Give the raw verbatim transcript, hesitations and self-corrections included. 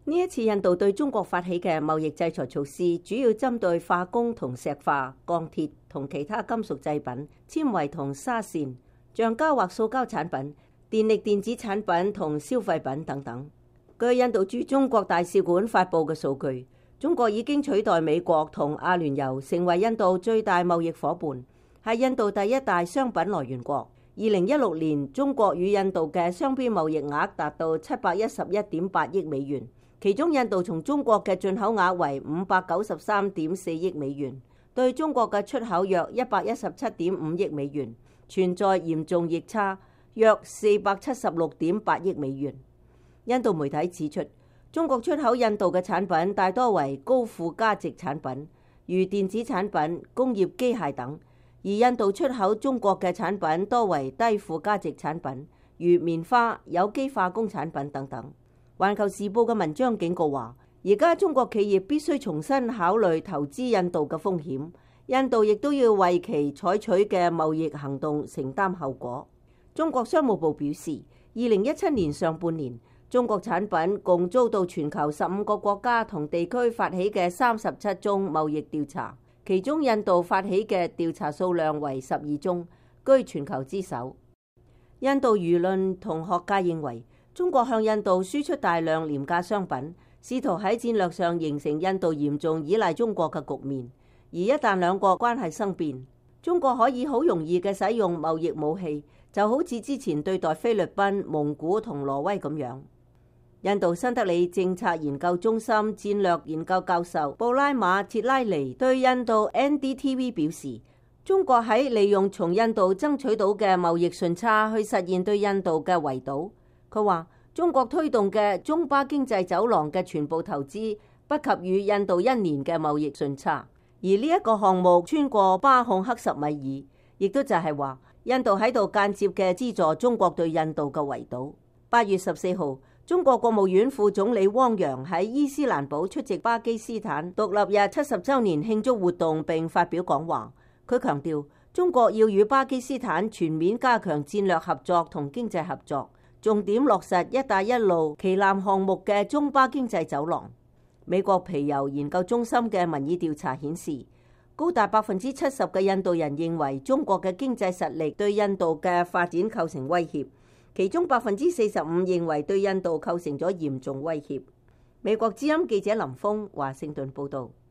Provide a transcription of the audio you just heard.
呢一次印度對中國發起嘅貿易制裁措施，主要針對化工同石化、鋼鐵同其他金屬製品、纖維同紗線、橡膠或塑膠產品、電力電子產品同消費品等等。據印度駐中國大使館發布嘅數據，中國已經取代美國同阿聯酋成為印度最大貿易夥伴，係印度第一大商品來源國。二零一六年，中國與印度嘅雙邊貿易額達到七百一十一點八億美元。其中印度從中國嘅進口額為五百九十三點四億美元，對中國嘅出口約一百一十七點五億美元，存在嚴重逆差，約四百七十六點八億美元。印度媒體指出，中國出口印度嘅產品大多為高附加值產品，如電子產品、工業機械等，而印度出口中國嘅產品多為低附加值產品，如棉花、有機化工產品等等。環球時報嘅文章警告話，而家中國企業必須重新考慮投資印度嘅風險，印度亦都要為其採取嘅貿易行動承擔後果。中國商務部表示，二零一七年上半年，中國產品共遭到全球十五個國家同地區發起嘅三十七宗貿易調查，其中印度發起嘅調查數量為十二宗，居全球之首。印度輿論同學界認為，中國向印度輸出大量廉價商品，試圖喺戰略上形成印度嚴重依賴中國嘅局面。而一旦兩國關係生變，中國可以好容易嘅使用貿易武器，就好似之前對待菲律賓、蒙古同挪威咁樣。印度新德里政策研究中心戰略研究教授布拉馬切拉尼對印度 N D T V 表示，中國喺利用從印度爭取到嘅貿易順差去實現對印度嘅圍堵。佢話：中國推動嘅中巴經濟走廊嘅全部投資不及與印度一年嘅貿易順差，而呢一個項目穿過巴控克什米爾，亦都就係話印度喺度間接嘅資助中國對印度嘅圍堵。八月十四號，中國國務院副總理汪洋喺伊斯蘭堡出席巴基斯坦獨立日七十週年慶祝活動並發表講話。佢強調，中國要與巴基斯坦全面加強戰略合作同經濟合作，重點落實一帶一路旗艦項目嘅中巴經濟走廊。美國皮尤研究中心嘅民意調查顯示，高達百分之七十嘅印度人認為中國嘅經濟實力對印度嘅發展構成威脅，其中百分之四十五認為對印度構成咗嚴重威脅。美國之音記者林峰華盛頓報道。